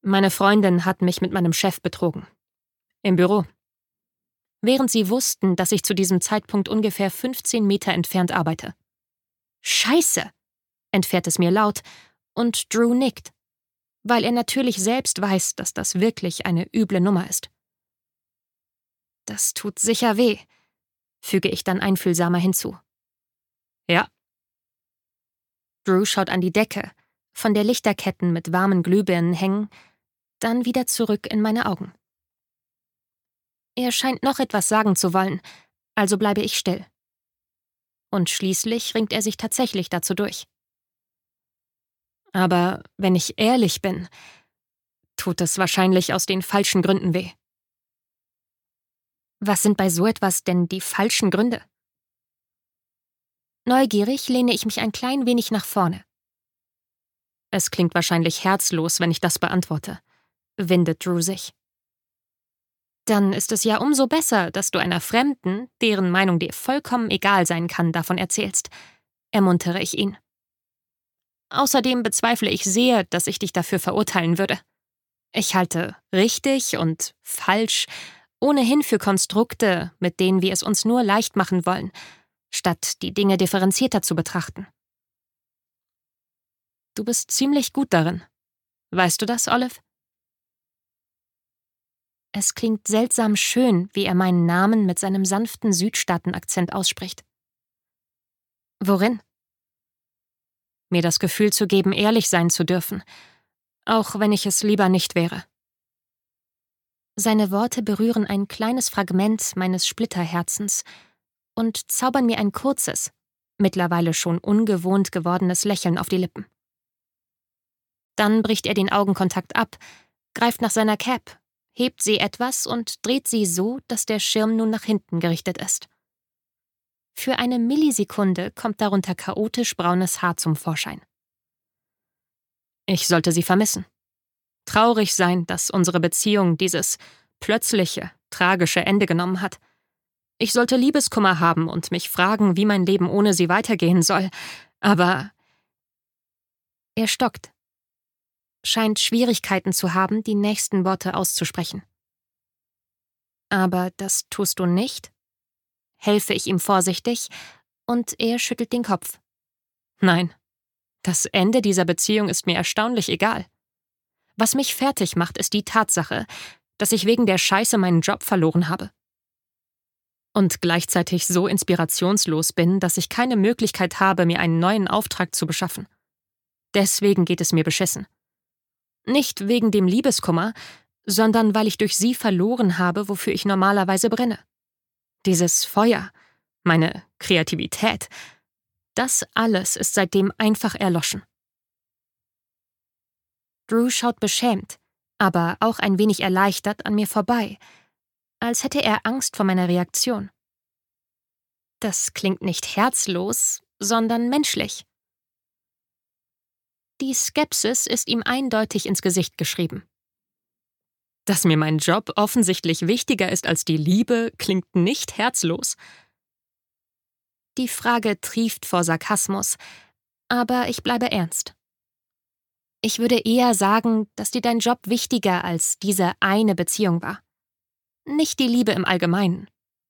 Meine Freundin hat mich mit meinem Chef betrogen. Im Büro. Während sie wussten, dass ich zu diesem Zeitpunkt ungefähr 15 Meter entfernt arbeite. Scheiße, entfährt es mir laut, und Drew nickt, weil er natürlich selbst weiß, dass das wirklich eine üble Nummer ist. Das tut sicher weh, füge ich dann einfühlsamer hinzu. Ja. Drew schaut an die Decke, von der Lichterketten mit warmen Glühbirnen hängen, dann wieder zurück in meine Augen. Er scheint noch etwas sagen zu wollen, also bleibe ich still. Und schließlich ringt er sich tatsächlich dazu durch. Aber wenn ich ehrlich bin, tut es wahrscheinlich aus den falschen Gründen weh. Was sind bei so etwas denn die falschen Gründe? Neugierig lehne ich mich ein klein wenig nach vorne. Es klingt wahrscheinlich herzlos, wenn ich das beantworte, windet Drew sich. Dann ist es ja umso besser, dass du einer Fremden, deren Meinung dir vollkommen egal sein kann, davon erzählst, ermuntere ich ihn. Außerdem bezweifle ich sehr, dass ich dich dafür verurteilen würde. Ich halte richtig und falsch ohnehin für Konstrukte, mit denen wir es uns nur leicht machen wollen, statt die Dinge differenzierter zu betrachten. Du bist ziemlich gut darin. Weißt du das, Olive? Es klingt seltsam schön, wie er meinen Namen mit seinem sanften Südstaatenakzent ausspricht. Worin? Mir das Gefühl zu geben, ehrlich sein zu dürfen, auch wenn ich es lieber nicht wäre. Seine Worte berühren ein kleines Fragment meines Splitterherzens und zaubern mir ein kurzes, mittlerweile schon ungewohnt gewordenes Lächeln auf die Lippen. Dann bricht er den Augenkontakt ab, greift nach seiner Cap, hebt sie etwas und dreht sie so, dass der Schirm nun nach hinten gerichtet ist. Für eine Millisekunde kommt darunter chaotisch braunes Haar zum Vorschein. Ich sollte sie vermissen. Traurig sein, dass unsere Beziehung dieses plötzliche, tragische Ende genommen hat. Ich sollte Liebeskummer haben und mich fragen, wie mein Leben ohne sie weitergehen soll. Aber er stockt. Scheint Schwierigkeiten zu haben, die nächsten Worte auszusprechen. Aber das tust du nicht? Helfe ich ihm vorsichtig, und er schüttelt den Kopf. Nein, das Ende dieser Beziehung ist mir erstaunlich egal. Was mich fertig macht, ist die Tatsache, dass ich wegen der Scheiße meinen Job verloren habe. Und gleichzeitig so inspirationslos bin, dass ich keine Möglichkeit habe, mir einen neuen Auftrag zu beschaffen. Deswegen geht es mir beschissen. Nicht wegen dem Liebeskummer, sondern weil ich durch sie verloren habe, wofür ich normalerweise brenne. Dieses Feuer, meine Kreativität, das alles ist seitdem einfach erloschen. Drew schaut beschämt, aber auch ein wenig erleichtert an mir vorbei, als hätte er Angst vor meiner Reaktion. Das klingt nicht herzlos, sondern menschlich. Die Skepsis ist ihm eindeutig ins Gesicht geschrieben. Dass mir mein Job offensichtlich wichtiger ist als die Liebe, klingt nicht herzlos. Die Frage trieft vor Sarkasmus, aber ich bleibe ernst. Ich würde eher sagen, dass dir dein Job wichtiger als diese eine Beziehung war. Nicht die Liebe im Allgemeinen.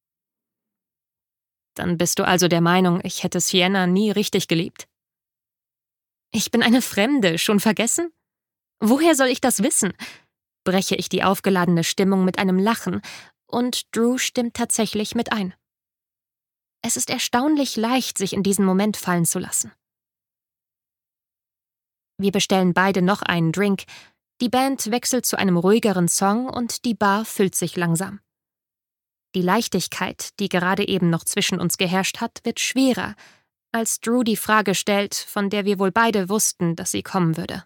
Dann bist du also der Meinung, ich hätte Sienna nie richtig geliebt? Ich bin eine Fremde, schon vergessen? Woher soll ich das wissen? Breche ich die aufgeladene Stimmung mit einem Lachen, und Drew stimmt tatsächlich mit ein. Es ist erstaunlich leicht, sich in diesen Moment fallen zu lassen. Wir bestellen beide noch einen Drink, die Band wechselt zu einem ruhigeren Song und die Bar füllt sich langsam. Die Leichtigkeit, die gerade eben noch zwischen uns geherrscht hat, wird schwerer, als Drew die Frage stellt, von der wir wohl beide wussten, dass sie kommen würde.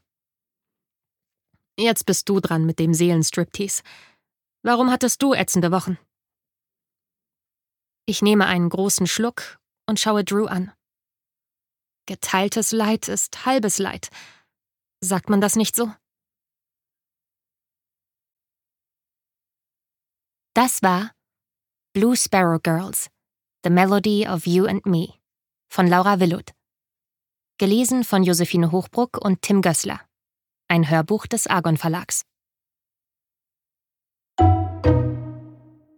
Jetzt bist du dran mit dem Seelenstriptease. Warum hattest du ätzende Wochen? Ich nehme einen großen Schluck und schaue Drew an. Geteiltes Leid ist halbes Leid. Sagt man das nicht so? Das war Blue Sparrow Girls, The Melody of You and Me von Laura Willuth. Gelesen von Josephine Hochbruck und Tim Gößler. Ein Hörbuch des Argon Verlags.